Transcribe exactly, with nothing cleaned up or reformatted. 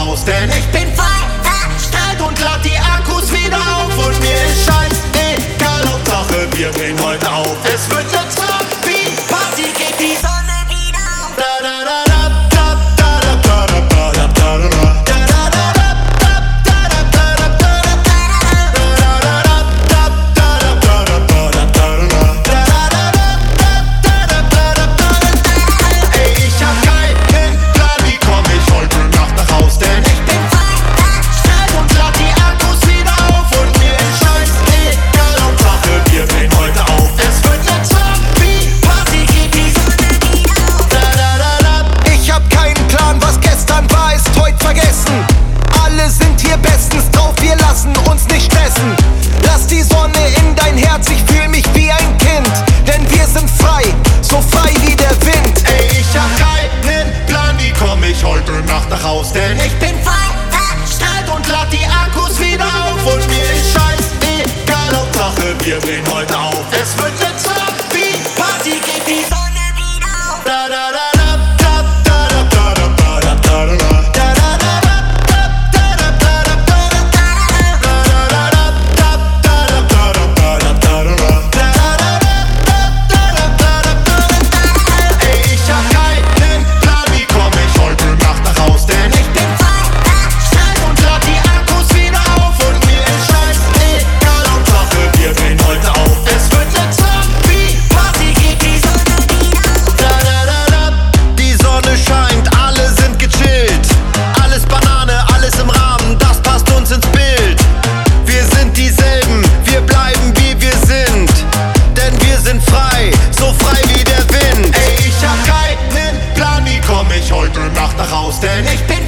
Haus, denn ich bin frei verstrahlt und lad die Akkus wieder auf. Und mir ist scheißegal, Hauptsache wir drehen heute auf. Es wird ne Tag wie Party, geht die Sonne wieder auf. Da, da, da, da, da, da, da, da, da, da, da, da, da. Uns nicht stressen, lass die Sonne in dein Herz, ich fühl mich wie ein Kind, denn wir sind frei, so frei wie der Wind. Ey, ich hab keinen Plan, wie komm ich heute Nacht nach Haus, denn ich bin frei verstrahlt und lad die Akkus wieder auf. Und mir ist scheißegal, Hauptsache wir drehen heute auf. Es wird ne Tag wie Party, geht die Sonne wieder auf. Da, da, da, da, da, da, da, da, da, da, da, da. Denn ich bin